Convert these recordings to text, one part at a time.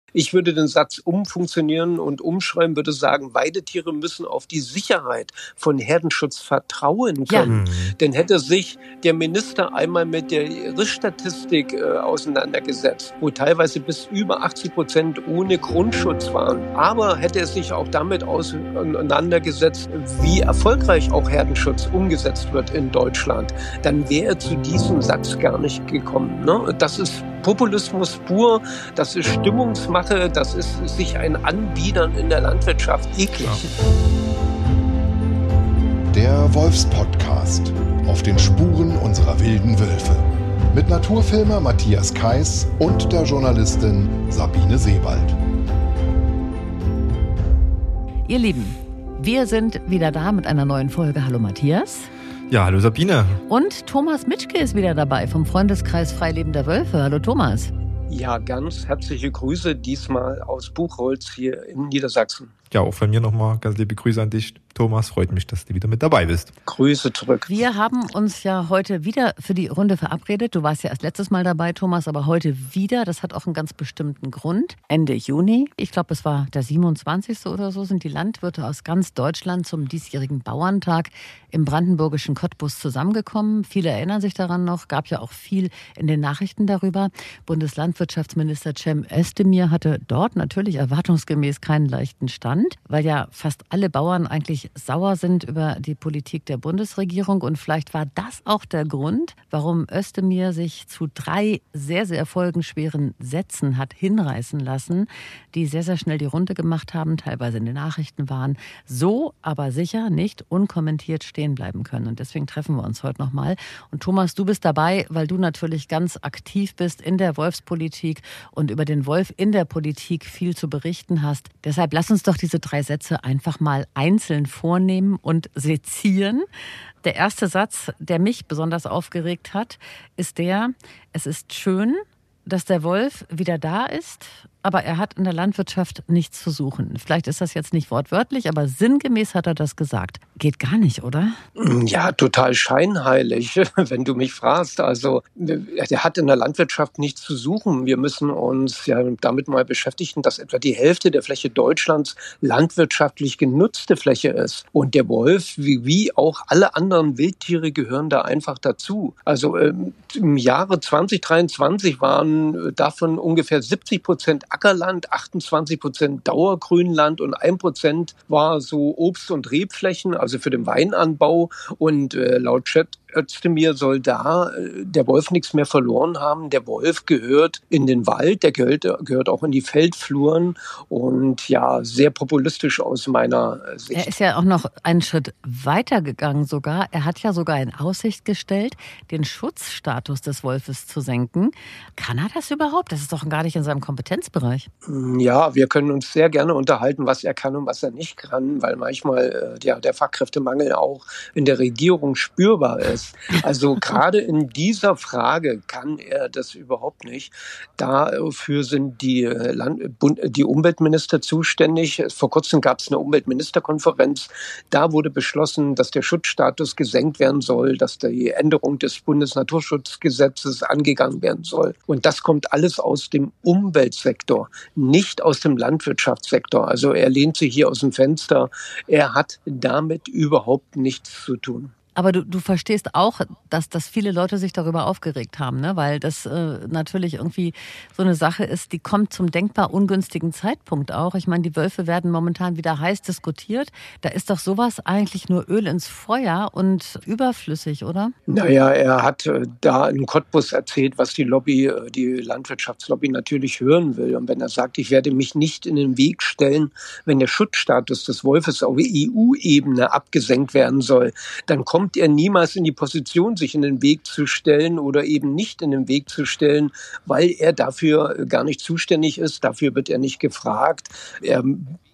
Ich würde den Satz umfunktionieren und umschreiben, würde sagen, Weidetiere müssen auf die Sicherheit von Herdenschutz vertrauen können. Ja. Denn hätte sich der Minister einmal mit der Rissstatistik auseinandergesetzt, wo teilweise bis über 80% ohne Grundschutz waren, aber hätte er sich auch damit auseinandergesetzt, wie erfolgreich auch Herdenschutz umgesetzt wird in Deutschland, dann wäre er zu diesem Satz gar nicht gekommen. Ne? Das ist Populismus pur, das ist Stimmungsmache, das ist sich ein Anbiedern in der Landwirtschaft. Eklig. Der Wolfspodcast auf den Spuren unserer wilden Wölfe. Mit Naturfilmer Matthias Kais und der Journalistin Sabine Sebald. Ihr Lieben, wir sind wieder da mit einer neuen Folge. Hallo Matthias. Ja, hallo Sabine. Und Thomas Mitschke ist wieder dabei vom Freundeskreis Freilebender Wölfe. Hallo Thomas. Ja, ganz herzliche Grüße, diesmal aus Buchholz hier in Niedersachsen. Ja, auch von mir nochmal ganz liebe Grüße an dich, Thomas. Freut mich, dass du wieder mit dabei bist. Grüße zurück. Wir haben uns ja heute wieder für die Runde verabredet. Du warst ja erst letztes Mal dabei, Thomas, aber heute wieder. Das hat auch einen ganz bestimmten Grund. Ende Juni, ich glaube, es war der 27. oder so, sind die Landwirte aus ganz Deutschland zum diesjährigen Bauerntag im brandenburgischen Cottbus zusammengekommen. Viele erinnern sich daran noch, gab ja auch viel in den Nachrichten darüber. Bundeslandwirtschaftsminister Cem Özdemir hatte dort natürlich erwartungsgemäß keinen leichten Stand, weil ja fast alle Bauern eigentlich sauer sind über die Politik der Bundesregierung. Und vielleicht war das auch der Grund, warum Özdemir sich zu 3 sehr, sehr folgenschweren Sätzen hat hinreißen lassen, die sehr, sehr schnell die Runde gemacht haben, teilweise in den Nachrichten waren, so aber sicher nicht unkommentiert stehen bleiben können. Und deswegen treffen wir uns heute nochmal. Und Thomas, du bist dabei, weil du natürlich ganz aktiv bist in der Wolfspolitik und über den Wolf in der Politik viel zu berichten hast. Deshalb lass uns doch diese 3 Sätze einfach mal einzeln vornehmen und sezieren. Der erste Satz, der mich besonders aufgeregt hat, ist der: Es ist schön, dass der Wolf wieder da ist, aber er hat in der Landwirtschaft nichts zu suchen. Vielleicht ist das jetzt nicht wortwörtlich, aber sinngemäß hat er das gesagt. Geht gar nicht, oder? Ja, total scheinheilig, wenn du mich fragst. Also, er hat in der Landwirtschaft nichts zu suchen. Wir müssen uns ja damit mal beschäftigen, dass etwa die Hälfte der Fläche Deutschlands landwirtschaftlich genutzte Fläche ist. Und der Wolf, wie auch alle anderen Wildtiere, gehören da einfach dazu. Also im Jahre 2023 waren davon ungefähr 70% Ackerland, 28% Dauergrünland und 1% war so Obst- und Rebflächen, also für den Weinanbau. Und laut Özdemir soll da der Wolf nichts mehr verloren haben. Der Wolf gehört in den Wald, der gehört auch in die Feldfluren und ja, sehr populistisch aus meiner Sicht. Er ist ja auch noch einen Schritt weiter gegangen sogar. Er hat ja sogar in Aussicht gestellt, den Schutzstatus des Wolfes zu senken. Kann er das überhaupt? Das ist doch gar nicht in seinem Kompetenzbereich. Ja, wir können uns sehr gerne unterhalten, was er kann und was er nicht kann, weil manchmal der Fachkräftemangel auch in der Regierung spürbar ist. Also gerade in dieser Frage kann er das überhaupt nicht. Dafür sind die Umweltminister zuständig. Vor kurzem gab es eine Umweltministerkonferenz. Da wurde beschlossen, dass der Schutzstatus gesenkt werden soll, dass die Änderung des Bundesnaturschutzgesetzes angegangen werden soll. Und das kommt alles aus dem Umweltsektor, nicht aus dem Landwirtschaftssektor. Also er lehnt sich hier aus dem Fenster. Er hat damit überhaupt nichts zu tun. Aber du verstehst auch, dass viele Leute sich darüber aufgeregt haben, ne? Weil das natürlich irgendwie so eine Sache ist, die kommt zum denkbar ungünstigen Zeitpunkt auch. Ich meine, die Wölfe werden momentan wieder heiß diskutiert. Da ist doch sowas eigentlich nur Öl ins Feuer und überflüssig, oder? Naja, er hat da in Cottbus erzählt, was die Landwirtschaftslobby natürlich hören will. Und wenn er sagt, ich werde mich nicht in den Weg stellen, wenn der Schutzstatus des Wolfes auf EU-Ebene abgesenkt werden soll, dann kommt er niemals in die Position, sich in den Weg zu stellen oder eben nicht in den Weg zu stellen, weil er dafür gar nicht zuständig ist. Dafür wird er nicht gefragt. Er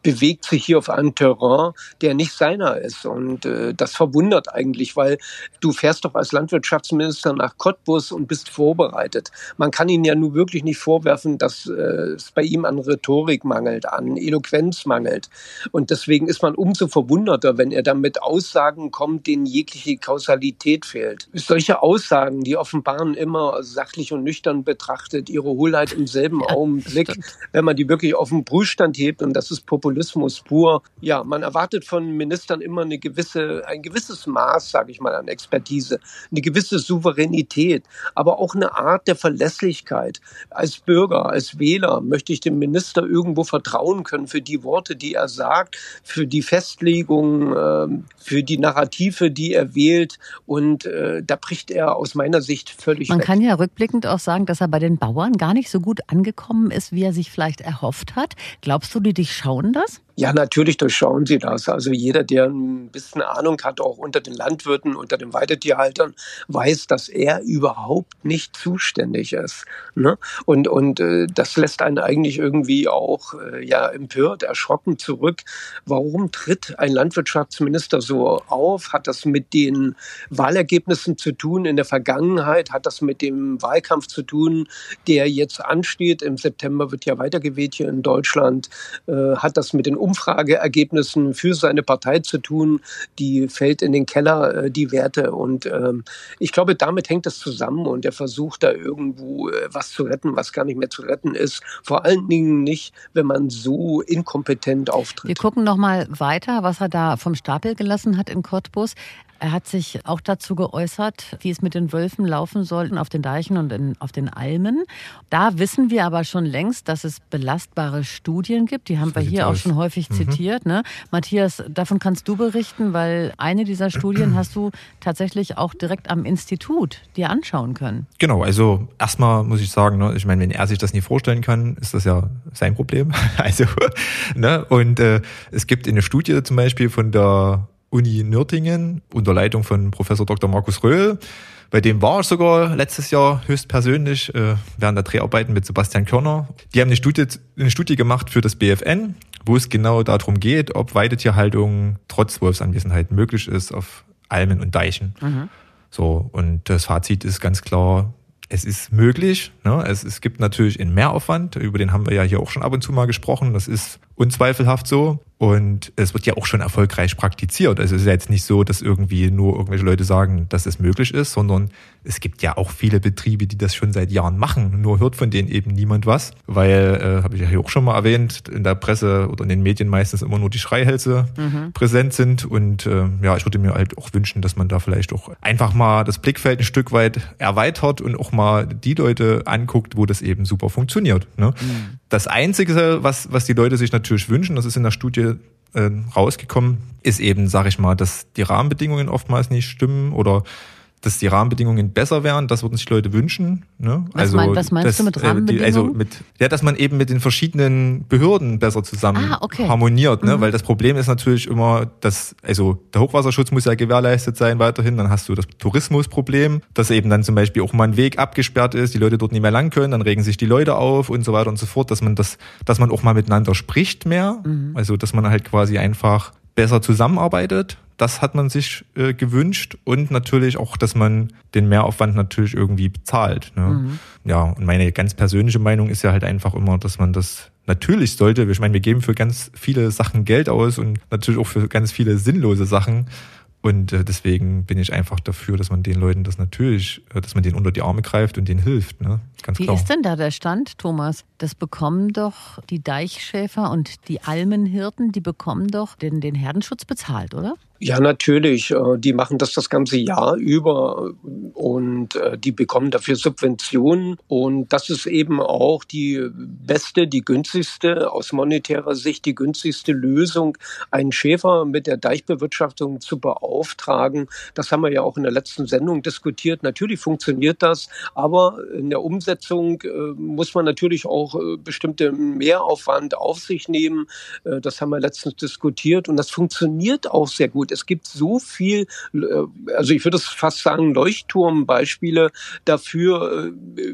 bewegt sich hier auf einem Terrain, der nicht seiner ist. Und das verwundert eigentlich, weil du fährst doch als Landwirtschaftsminister nach Cottbus und bist vorbereitet. Man kann ihn ja nun wirklich nicht vorwerfen, dass es bei ihm an Rhetorik mangelt, an Eloquenz mangelt. Und deswegen ist man umso verwunderter, wenn er dann mit Aussagen kommt, denen jegliche Kausalität fehlt. Solche Aussagen, die offenbaren immer sachlich und nüchtern betrachtet ihre Hohlheit im selben Augenblick, wenn man die wirklich auf den Prüfstand hebt, und das ist Populismus pur. Ja, man erwartet von Ministern immer ein gewisses Maß, sage ich mal, an Expertise, eine gewisse Souveränität, aber auch eine Art der Verlässlichkeit. Als Bürger, als Wähler möchte ich dem Minister irgendwo vertrauen können für die Worte, die er sagt, für die Festlegung, für die Narrative, die er wählt, und da bricht er aus meiner Sicht völlig weg. Man kann ja rückblickend auch sagen, dass er bei den Bauern gar nicht so gut angekommen ist, wie er sich vielleicht erhofft hat. Glaubst du, die durchschauen das? Ja, natürlich durchschauen sie das. Also jeder, der ein bisschen Ahnung hat, auch unter den Landwirten, unter den Weidetierhaltern, weiß, dass er überhaupt nicht zuständig ist. Ne? Und das lässt einen eigentlich irgendwie auch empört, erschrocken zurück. Warum tritt ein Landwirtschaftsminister so auf? Hat das mit den Wahlergebnissen zu tun in der Vergangenheit? Hat das mit dem Wahlkampf zu tun, der jetzt ansteht? Im September wird ja weitergewählt hier in Deutschland. Hat das mit den Umfrageergebnissen für seine Partei zu tun, die fällt in den Keller, die Werte. Und ich glaube, damit hängt das zusammen, und er versucht da irgendwo was zu retten, was gar nicht mehr zu retten ist. Vor allen Dingen nicht, wenn man so inkompetent auftritt. Wir gucken noch mal weiter, was er da vom Stapel gelassen hat in Cottbus. Er hat sich auch dazu geäußert, wie es mit den Wölfen laufen soll auf den Deichen und auf den Almen. Da wissen wir aber schon längst, dass es belastbare Studien gibt. Die haben wir hier auch schon häufig zitiert. Ne? Matthias, davon kannst du berichten, weil eine dieser Studien hast du tatsächlich auch direkt am Institut dir anschauen können. Genau, also erstmal muss ich sagen, ne, ich meine, wenn er sich das nie vorstellen kann, ist das ja sein Problem. Also, ne, und es gibt eine Studie zum Beispiel von der Uni Nürtingen unter Leitung von Professor Dr. Markus Röhl. Bei dem war ich sogar letztes Jahr höchstpersönlich während der Dreharbeiten mit Sebastian Körner. Die haben eine Studie gemacht für das BFN, wo es genau darum geht, ob Weidetierhaltung trotz Wolfsanwesenheit möglich ist auf Almen und Deichen. Mhm. So, und das Fazit ist ganz klar, es ist möglich. Ne? Es gibt natürlich einen Mehraufwand, über den haben wir ja hier auch schon ab und zu mal gesprochen. Das ist unzweifelhaft so. Und es wird ja auch schon erfolgreich praktiziert. Also es ist ja jetzt nicht so, dass irgendwie nur irgendwelche Leute sagen, dass es möglich ist, sondern es gibt ja auch viele Betriebe, die das schon seit Jahren machen. Nur hört von denen eben niemand was, weil, habe ich ja hier auch schon mal erwähnt, in der Presse oder in den Medien meistens immer nur die Schreihälse präsent sind. Und ich würde mir halt auch wünschen, dass man da vielleicht auch einfach mal das Blickfeld ein Stück weit erweitert und auch mal die Leute anguckt, wo das eben super funktioniert. Ne? Das Einzige, was die Leute sich natürlich wünschen, das ist in der Studie rausgekommen, ist eben, sag ich mal, dass die Rahmenbedingungen oftmals nicht stimmen oder dass die Rahmenbedingungen besser wären. Das würden sich Leute wünschen. Ne? Was meinst du mit Rahmenbedingungen? Dass man eben mit den verschiedenen Behörden besser zusammen harmoniert. Ne? Weil das Problem ist natürlich immer, dass der Hochwasserschutz muss ja gewährleistet sein weiterhin. Dann hast du das Tourismusproblem, dass eben dann zum Beispiel auch mal ein Weg abgesperrt ist, die Leute dort nicht mehr lang können, dann regen sich die Leute auf und so weiter und so fort, dass man auch mal miteinander spricht mehr. Also dass man halt quasi einfach besser zusammenarbeitet. Das hat man sich gewünscht, und natürlich auch, dass man den Mehraufwand natürlich irgendwie bezahlt. Ne? Ja, und meine ganz persönliche Meinung ist ja halt einfach immer, dass man das natürlich sollte. Ich meine, wir geben für ganz viele Sachen Geld aus und natürlich auch für ganz viele sinnlose Sachen. Und deswegen bin ich einfach dafür, dass man den Leuten dass man denen unter die Arme greift und denen hilft. Ne? Ganz klar. Wie ist denn da der Stand, Thomas? Das bekommen doch die Deichschäfer und die Almenhirten, die bekommen doch den Herdenschutz bezahlt, oder? Ja, natürlich. Die machen das ganze Jahr über, und die bekommen dafür Subventionen. Und das ist eben auch die beste, die günstigste, aus monetärer Sicht die günstigste Lösung, einen Schäfer mit der Deichbewirtschaftung zu beauftragen. Das haben wir ja auch in der letzten Sendung diskutiert. Natürlich funktioniert das, aber in der Umsetzung muss man natürlich auch bestimmte Mehraufwand auf sich nehmen. Das haben wir letztens diskutiert, und das funktioniert auch sehr gut. Es gibt so viel, also ich würde es fast sagen, Leuchtturmbeispiele dafür,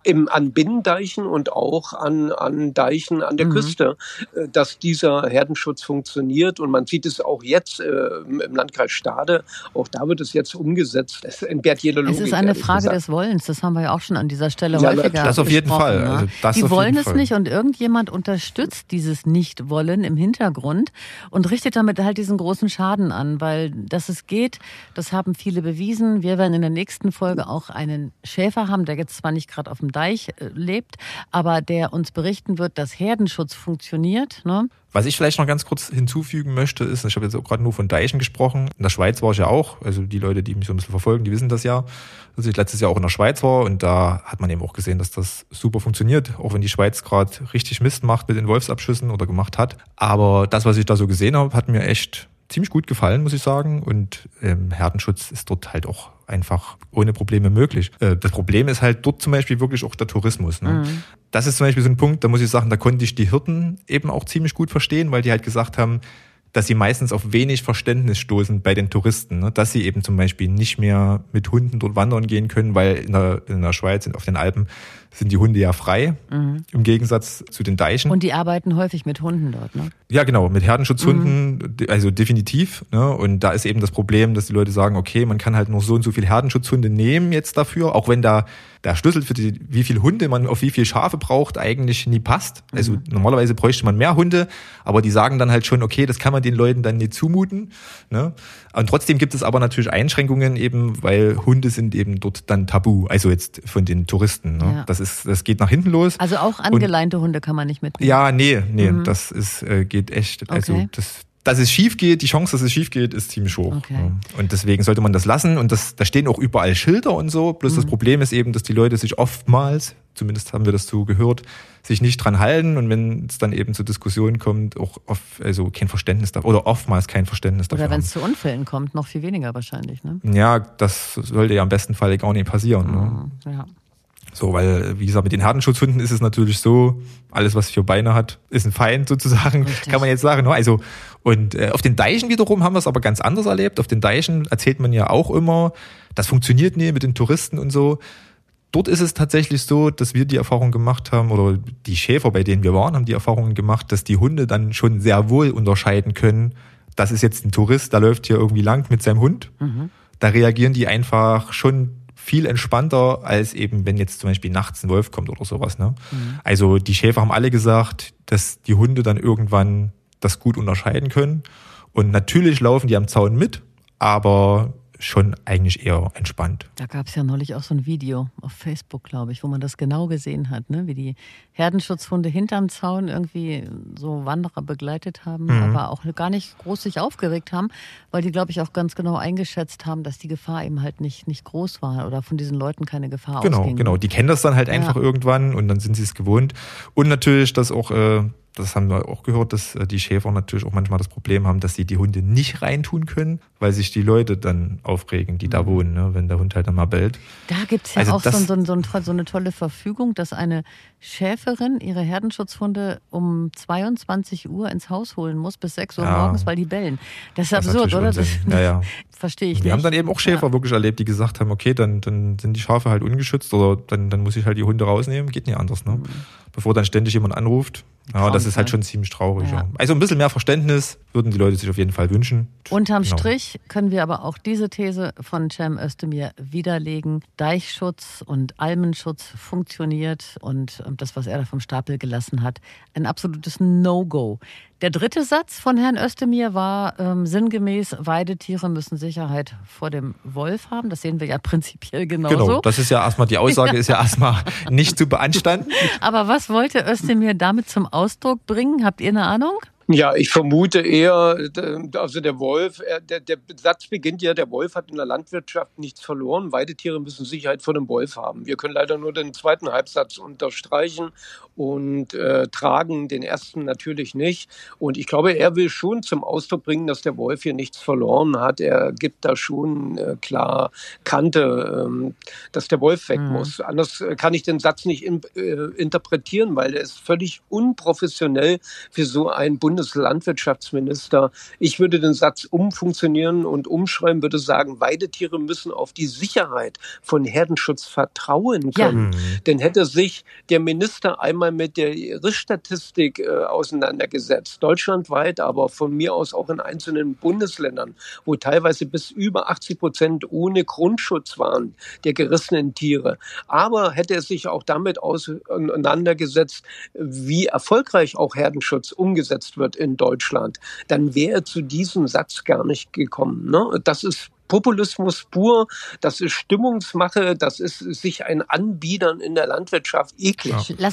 an Binnendeichen und auch an Deichen an der Küste, dass dieser Herdenschutz funktioniert. Und man sieht es auch jetzt im Landkreis Stade. Auch da wird es jetzt umgesetzt. Es entbehrt jede Logik. Es ist eine Frage des Wollens. Das haben wir ja auch schon an dieser Stelle häufiger das auf jeden Fall. Ne? Also das die auf wollen jeden es Fall. nicht und irgendjemand unterstützt dieses Nicht-Wollen im Hintergrund und richtet damit halt diesen großen Schaden an, weil dass es geht, das haben viele bewiesen. Wir werden in der nächsten Folge auch einen Schäfer haben, der jetzt zwar nicht gerade auf dem Deich lebt, aber der uns berichten wird, dass Herdenschutz funktioniert. Ne? Was ich vielleicht noch ganz kurz hinzufügen möchte, ist, ich habe jetzt auch gerade nur von Deichen gesprochen. In der Schweiz war ich ja auch, also die Leute, die mich so ein bisschen verfolgen, die wissen das ja, dass ich letztes Jahr auch in der Schweiz war und da hat man eben auch gesehen, dass das super funktioniert, auch wenn die Schweiz gerade richtig Mist macht mit den Wolfsabschüssen oder gemacht hat. Aber das, was ich da so gesehen habe, hat mir echt ziemlich gut gefallen, muss ich sagen. Und Herdenschutz ist dort halt auch einfach ohne Probleme möglich. Das Problem ist halt dort zum Beispiel wirklich auch der Tourismus. Ne? Das ist zum Beispiel so ein Punkt, da muss ich sagen, da konnte ich die Hirten eben auch ziemlich gut verstehen, weil die halt gesagt haben, dass sie meistens auf wenig Verständnis stoßen bei den Touristen, ne? Dass sie eben zum Beispiel nicht mehr mit Hunden dort wandern gehen können, weil in der Schweiz und auf den Alpen sind die Hunde ja frei, im Gegensatz zu den Deichen. Und die arbeiten häufig mit Hunden dort, ne? Ja, genau, mit Herdenschutzhunden, also definitiv. Ne? Und da ist eben das Problem, dass die Leute sagen, okay, man kann halt nur so und so viel Herdenschutzhunde nehmen jetzt dafür, auch wenn da der Schlüssel für wie viele Hunde man auf wie viele Schafe braucht, eigentlich nie passt. Also normalerweise bräuchte man mehr Hunde, aber die sagen dann halt schon, okay, das kann man den Leuten dann nicht zumuten. Ne? Und trotzdem gibt es aber natürlich Einschränkungen eben, weil Hunde sind eben dort dann tabu, also jetzt von den Touristen. Ne? Ja. Das geht nach hinten los. Also auch angeleinte Hunde kann man nicht mitnehmen? Ja, nee, das ist, geht echt, also Okay. dass es schief geht, die Chance, dass es schief geht, ist ziemlich hoch. Okay. Ja. Und deswegen sollte man das lassen. Und da stehen auch überall Schilder und so. Bloß das Problem ist eben, dass die Leute sich oftmals, zumindest haben wir das so gehört, sich nicht dran halten. Und wenn es dann eben zu Diskussionen kommt, auch also kein Verständnis dafür, oder oftmals kein Verständnis dafür Oder wenn haben. es zu Unfällen kommt, noch viel weniger wahrscheinlich, ne? Ja, das sollte ja im besten Fall gar nicht passieren. Ne? Ja. So, weil, wie gesagt, mit den Herdenschutzhunden ist es natürlich so, alles, was 4 Beine hat, ist ein Feind sozusagen, Richtig. kann man jetzt sagen. Ne? Also, und auf den Deichen wiederum haben wir es aber ganz anders erlebt. Auf den Deichen erzählt man ja auch immer, das funktioniert nie mit den Touristen und so. Dort ist es tatsächlich so, dass wir die Erfahrung gemacht haben, oder die Schäfer, bei denen wir waren, haben die Erfahrungen gemacht, dass die Hunde dann schon sehr wohl unterscheiden können, das ist jetzt ein Tourist, der läuft hier irgendwie lang mit seinem Hund. Da reagieren die einfach schon viel entspannter, als eben, wenn jetzt zum Beispiel nachts ein Wolf kommt oder sowas. Ne? Also die Schäfer haben alle gesagt, dass die Hunde dann irgendwann das gut unterscheiden können. Und natürlich laufen die am Zaun mit, aber schon eigentlich eher entspannt. Da gab es ja neulich auch so ein Video auf Facebook, glaube ich, wo man das genau gesehen hat, ne? Wie die Herdenschutzhunde hinterm Zaun irgendwie so Wanderer begleitet haben, aber auch gar nicht groß sich aufgeregt haben, weil die, glaube ich, auch ganz genau eingeschätzt haben, dass die Gefahr eben halt nicht groß war oder von diesen Leuten keine Gefahr ausging. Genau. Die kennen das dann halt einfach irgendwann und dann sind sie es gewohnt. Und natürlich, dass auch das haben wir auch gehört, dass die Schäfer natürlich auch manchmal das Problem haben, dass sie die Hunde nicht reintun können, weil sich die Leute dann aufregen, die da wohnen, ne, wenn der Hund halt dann mal bellt. Da gibt es ja Also auch so eine tolle Verfügung, dass eine Schäferin ihre Herdenschutzhunde um 22 Uhr ins Haus holen muss, bis 6 Uhr morgens, weil die bellen. Das ist absurd, oder? Das verstehe ich nicht. Wir haben dann eben auch Schäfer wirklich erlebt, die gesagt haben, okay, dann sind die Schafe halt ungeschützt oder dann muss ich halt die Hunde rausnehmen, geht nicht anders, ne? Bevor dann ständig jemand anruft. Ja, das ist halt schon ziemlich traurig. Ja. Also ein bisschen mehr Verständnis würden die Leute sich auf jeden Fall wünschen. Unterm Strich können wir aber auch diese These von Cem Özdemir widerlegen. Deichschutz und Almenschutz funktioniert und das, was er da vom Stapel gelassen hat, ein absolutes No-Go. Der dritte Satz von Herrn Özdemir war sinngemäß, Weidetiere müssen Sicherheit vor dem Wolf haben. Das sehen wir ja prinzipiell genauso. Genau, das ist ja erstmal, die Aussage ist ja erstmal nicht zu beanstanden. Aber was wollte Özdemir damit zum Ausdruck bringen? Habt ihr eine Ahnung? Ja, ich vermute eher, also der Wolf, der Satz beginnt ja, der Wolf hat in der Landwirtschaft nichts verloren, Weidetiere müssen Sicherheit vor dem Wolf haben. Wir können leider nur den zweiten Halbsatz unterstreichen und tragen den ersten natürlich nicht. Und ich glaube, er will schon zum Ausdruck bringen, dass der Wolf hier nichts verloren hat. Er gibt da schon klar Kante, dass der Wolf weg muss. Anders kann ich den Satz nicht interpretieren, weil er ist völlig unprofessionell für so ein Bundesland Bundeslandwirtschaftsminister. Ich würde den Satz umfunktionieren und umschreiben, würde sagen, Weidetiere müssen auf die Sicherheit von Herdenschutz vertrauen können. Ja. Denn hätte sich der Minister einmal mit der Rissstatistik auseinandergesetzt, deutschlandweit, aber von mir aus auch in einzelnen Bundesländern, wo teilweise bis über 80% ohne Grundschutz waren, der gerissenen Tiere. Aber hätte er sich auch damit auseinandergesetzt, wie erfolgreich auch Herdenschutz umgesetzt wird in Deutschland, dann wäre er zu diesem Satz gar nicht gekommen. Ne? Das ist Populismus pur, das ist Stimmungsmache, das ist sich ein Anbiedern in der Landwirtschaft. Eklig. Lass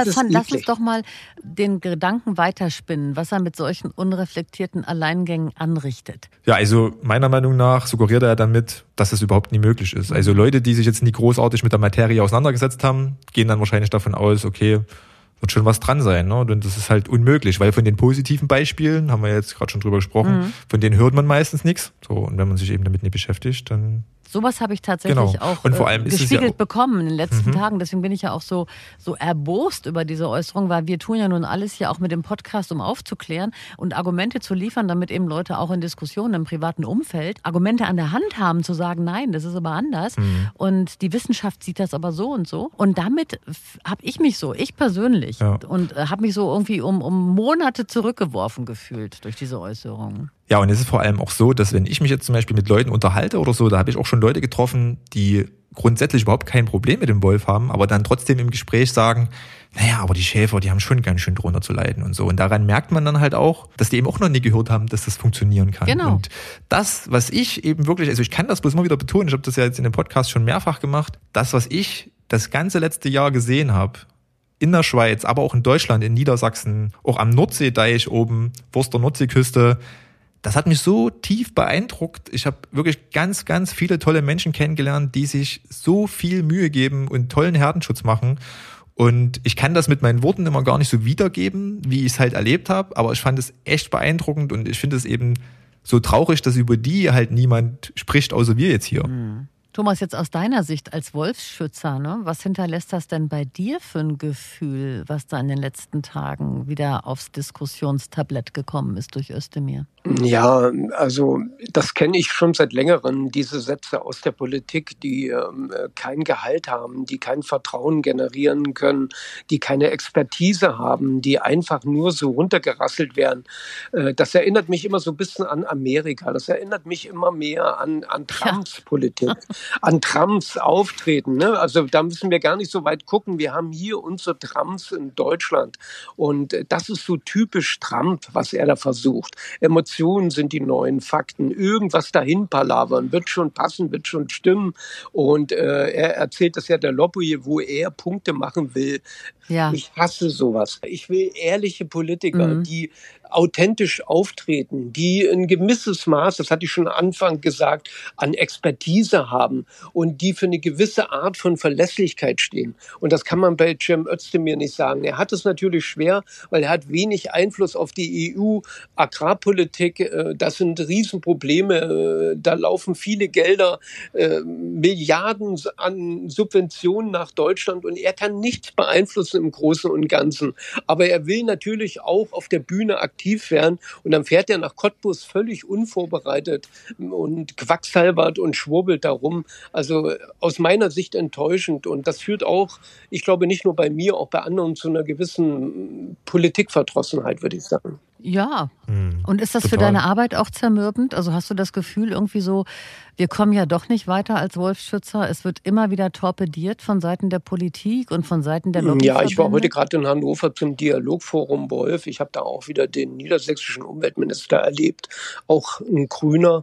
uns doch mal den Gedanken weiterspinnen, was er mit solchen unreflektierten Alleingängen anrichtet. Ja, also meiner Meinung nach suggeriert er damit, dass es überhaupt nie möglich ist. Also Leute, die sich jetzt nie großartig mit der Materie auseinandergesetzt haben, gehen dann wahrscheinlich davon aus, okay, wird schon was dran sein, ne? Und das ist halt unmöglich, weil von den positiven Beispielen, haben wir jetzt gerade schon drüber gesprochen, von denen hört man meistens nichts. So, und wenn man sich eben damit nicht beschäftigt, dann... Sowas habe ich tatsächlich auch und vor allem gespiegelt bekommen in den letzten Tagen. Deswegen bin ich ja auch so erbost über diese Äußerung, weil wir tun ja nun alles hier auch mit dem Podcast, um aufzuklären und Argumente zu liefern, damit eben Leute auch in Diskussionen im privaten Umfeld Argumente an der Hand haben, zu sagen, nein, das ist aber anders. Und die Wissenschaft sieht das aber so und so. Und damit habe ich mich ich persönlich, und habe mich so irgendwie um Monate zurückgeworfen gefühlt durch diese Äußerungen. Ja, und es ist vor allem auch so, dass wenn ich mich jetzt zum Beispiel mit Leuten unterhalte oder so, da habe ich auch schon Leute getroffen, die grundsätzlich überhaupt kein Problem mit dem Wolf haben, aber dann trotzdem im Gespräch sagen, naja, aber die Schäfer, die haben schon ganz schön drunter zu leiden und so. Und daran merkt man dann halt auch, dass die eben auch noch nie gehört haben, dass das funktionieren kann. Genau. Und das, was ich eben wirklich, also ich kann das bloß immer wieder betonen, ich habe das ja jetzt in dem Podcast schon mehrfach gemacht, das, was ich das ganze letzte Jahr gesehen habe, in der Schweiz, aber auch in Deutschland, in Niedersachsen, auch am Nordseedeich oben, Forster Nordseeküste, das hat mich so tief beeindruckt. Ich habe wirklich ganz, ganz viele tolle Menschen kennengelernt, die sich so viel Mühe geben und tollen Herdenschutz machen. Und ich kann das mit meinen Worten immer gar nicht so wiedergeben, wie ich es halt erlebt habe. Aber ich fand es echt beeindruckend und ich finde es eben so traurig, dass über die halt niemand spricht, außer wir jetzt hier. Thomas, jetzt aus deiner Sicht als Wolfsschützer, ne, was hinterlässt das denn bei dir für ein Gefühl, was da in den letzten Tagen wieder aufs Diskussionstablett gekommen ist durch Özdemir? Ja, also das kenne ich schon seit längerem, diese Sätze aus der Politik, die kein Gehalt haben, die kein Vertrauen generieren können, die keine Expertise haben, die einfach nur so runtergerasselt werden. Das erinnert mich immer so ein bisschen an Amerika, das erinnert mich immer mehr an Trumps Politik, an Trumps Auftreten. Ne? Also da müssen wir gar nicht so weit gucken, wir haben hier unsere Trumps in Deutschland und das ist so typisch Trump, was er da versucht. Emotionen sind die neuen Fakten. Irgendwas dahin palavern, wird schon passen, wird schon stimmen. Und er erzählt das ja der Lobby, wo er Punkte machen will. Ja. Ich hasse sowas. Ich will ehrliche Politiker, die authentisch auftreten, die ein gewisses Maß, das hatte ich schon am Anfang gesagt, an Expertise haben und die für eine gewisse Art von Verlässlichkeit stehen. Und das kann man bei Cem Özdemir nicht sagen. Er hat es natürlich schwer, weil er hat wenig Einfluss auf die EU-Agrarpolitik. Das sind Riesenprobleme. Da laufen viele Gelder, Milliarden an Subventionen nach Deutschland und er kann nichts beeinflussen im Großen und Ganzen. Aber er will natürlich auch auf der Bühne aktiv werden und dann fährt er nach Cottbus völlig unvorbereitet und quacksalbert und schwurbelt darum. Also aus meiner Sicht enttäuschend und das führt auch, ich glaube nicht nur bei mir, auch bei anderen zu einer gewissen Politikverdrossenheit, würde ich sagen. Ja, und ist das total für deine Arbeit auch zermürbend? Also hast du das Gefühl irgendwie so, wir kommen ja doch nicht weiter als Wolfsschützer, es wird immer wieder torpediert von Seiten der Politik und von Seiten der Lobbyverbände? Ja, ich war heute gerade in Hannover zum Dialogforum Wolf, ich habe da auch wieder den niedersächsischen Umweltminister erlebt, auch ein Grüner.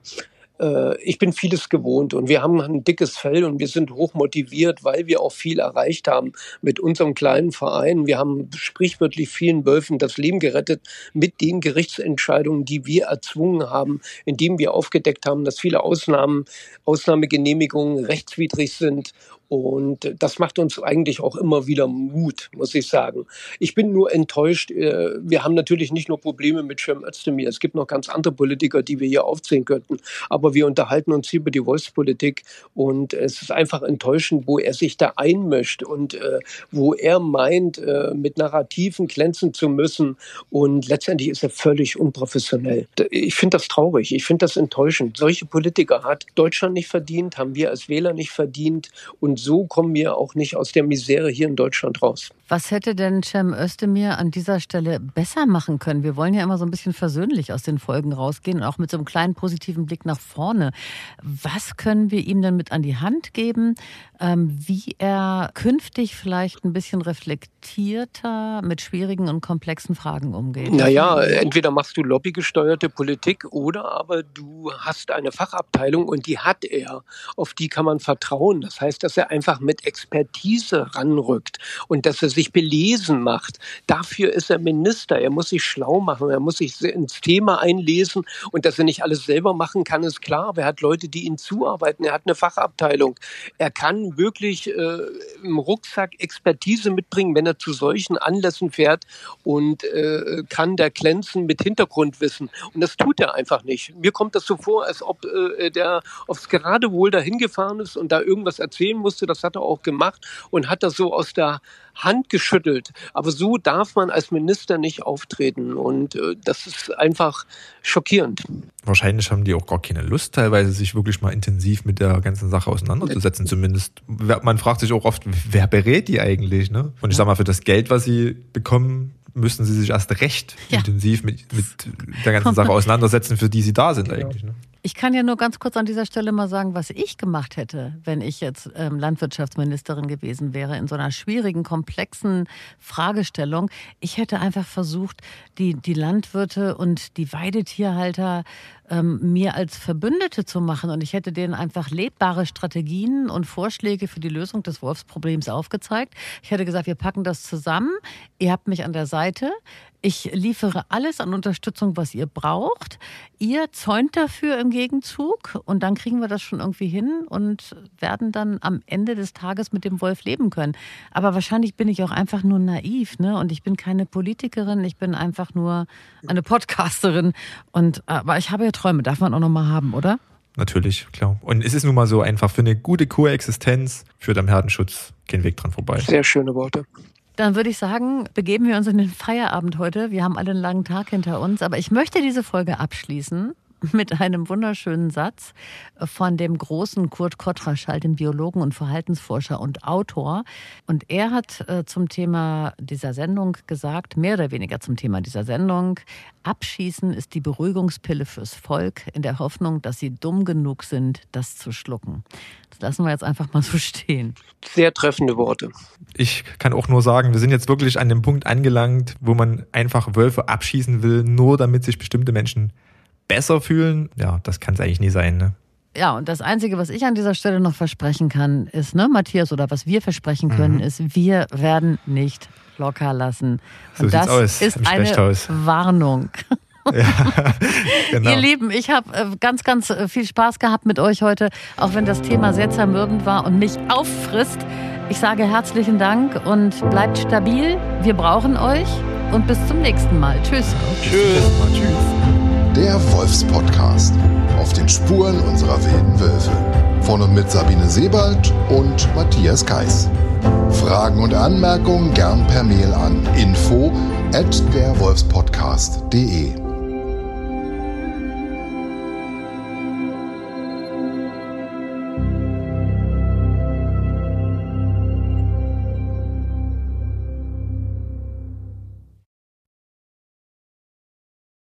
Ich bin vieles gewohnt und wir haben ein dickes Fell und wir sind hoch motiviert, weil wir auch viel erreicht haben mit unserem kleinen Verein. Wir haben sprichwörtlich vielen Wölfen das Leben gerettet mit den Gerichtsentscheidungen, die wir erzwungen haben, indem wir aufgedeckt haben, dass viele Ausnahmegenehmigungen rechtswidrig sind Und das macht uns eigentlich auch immer wieder Mut, muss ich sagen. Ich bin nur enttäuscht. Wir haben natürlich nicht nur Probleme mit Cem Özdemir. Es gibt noch ganz andere Politiker, die wir hier aufzählen könnten. Aber wir unterhalten uns hier über die Wolfspolitik. Und es ist einfach enttäuschend, wo er sich da einmischt und wo er meint, mit Narrativen glänzen zu müssen. Und letztendlich ist er völlig unprofessionell. Ich finde das traurig. Ich finde das enttäuschend. Solche Politiker hat Deutschland nicht verdient, haben wir als Wähler nicht verdient. Und so kommen wir auch nicht aus der Misere hier in Deutschland raus. Was hätte denn Cem Özdemir an dieser Stelle besser machen können? Wir wollen ja immer so ein bisschen versöhnlich aus den Folgen rausgehen und auch mit so einem kleinen positiven Blick nach vorne. Was können wir ihm denn mit an die Hand geben, wie er künftig vielleicht ein bisschen reflektierter mit schwierigen und komplexen Fragen umgeht? Naja, entweder machst du lobbygesteuerte Politik oder aber du hast eine Fachabteilung und die hat er. Auf die kann man vertrauen. Das heißt, dass er einfach mit Expertise ranrückt und dass er sich belesen macht. Dafür ist er Minister. Er muss sich schlau machen. Er muss sich ins Thema einlesen. Und dass er nicht alles selber machen kann, ist klar. Aber er hat Leute, die ihm zuarbeiten. Er hat eine Fachabteilung. Er kann wirklich im Rucksack Expertise mitbringen, wenn er zu solchen Anlässen fährt und kann da glänzen mit Hintergrundwissen. Und das tut er einfach nicht. Mir kommt das so vor, als ob der aufs Geratewohl dahin gefahren ist und da irgendwas erzählen musste. Das hat er auch gemacht und hat das so aus der Hand geschüttelt. Aber so darf man als Minister nicht auftreten. Und das ist einfach schockierend. Wahrscheinlich haben die auch gar keine Lust, teilweise sich wirklich mal intensiv mit der ganzen Sache auseinanderzusetzen. Zumindest, man fragt sich auch oft, wer berät die eigentlich? Ne? Und ich sag mal, für das Geld, was sie bekommen, müssen sie sich erst recht intensiv mit der ganzen Sache auseinandersetzen, für die sie da sind eigentlich. Ne? Ich kann ja nur ganz kurz an dieser Stelle mal sagen, was ich gemacht hätte, wenn ich jetzt Landwirtschaftsministerin gewesen wäre, in so einer schwierigen, komplexen Fragestellung. Ich hätte einfach versucht, die Landwirte und die Weidetierhalter mir als Verbündete zu machen. Und ich hätte denen einfach lebbare Strategien und Vorschläge für die Lösung des Wolfsproblems aufgezeigt. Ich hätte gesagt, wir packen das zusammen. Ihr habt mich an der Seite. Ich liefere alles an Unterstützung, was ihr braucht. Ihr zäunt dafür im Gegenzug und dann kriegen wir das schon irgendwie hin und werden dann am Ende des Tages mit dem Wolf leben können. Aber wahrscheinlich bin ich auch einfach nur naiv, ne? Und ich bin keine Politikerin, ich bin einfach nur eine Podcasterin. Aber ich habe ja Träume, darf man auch noch mal haben, oder? Natürlich, klar. Und es ist nun mal so einfach, für eine gute Koexistenz führt am Herdenschutz kein Weg dran vorbei. Sehr schöne Worte. Dann würde ich sagen, begeben wir uns in den Feierabend heute. Wir haben alle einen langen Tag hinter uns. Aber ich möchte diese Folge abschließen mit einem wunderschönen Satz von dem großen Kurt Kotraschall, dem Biologen und Verhaltensforscher und Autor. Und er hat zum Thema dieser Sendung gesagt, mehr oder weniger zum Thema dieser Sendung, Abschießen ist die Beruhigungspille fürs Volk, in der Hoffnung, dass sie dumm genug sind, das zu schlucken. Das lassen wir jetzt einfach mal so stehen. Sehr treffende Worte. Ich kann auch nur sagen, wir sind jetzt wirklich an dem Punkt angelangt, wo man einfach Wölfe abschießen will, nur damit sich bestimmte Menschen besser fühlen. Ja, das kann es eigentlich nie sein, ne? Ja, und das Einzige, was ich an dieser Stelle noch versprechen kann, ist, ne, Matthias, oder was wir versprechen können, ist, wir werden nicht locker lassen. Und so das ist eine Warnung. Ja, genau. Ihr Lieben, ich habe ganz, ganz viel Spaß gehabt mit euch heute, auch wenn das Thema sehr zermürbend war und mich auffrisst. Ich sage herzlichen Dank und bleibt stabil. Wir brauchen euch und bis zum nächsten Mal. Tschüss. Tschüss. Der Wolfspodcast. Auf den Spuren unserer wilden Wölfe. Von und mit Sabine Sebald und Matthias Kais. Fragen und Anmerkungen gern per Mail an info@derwolfspodcast.de.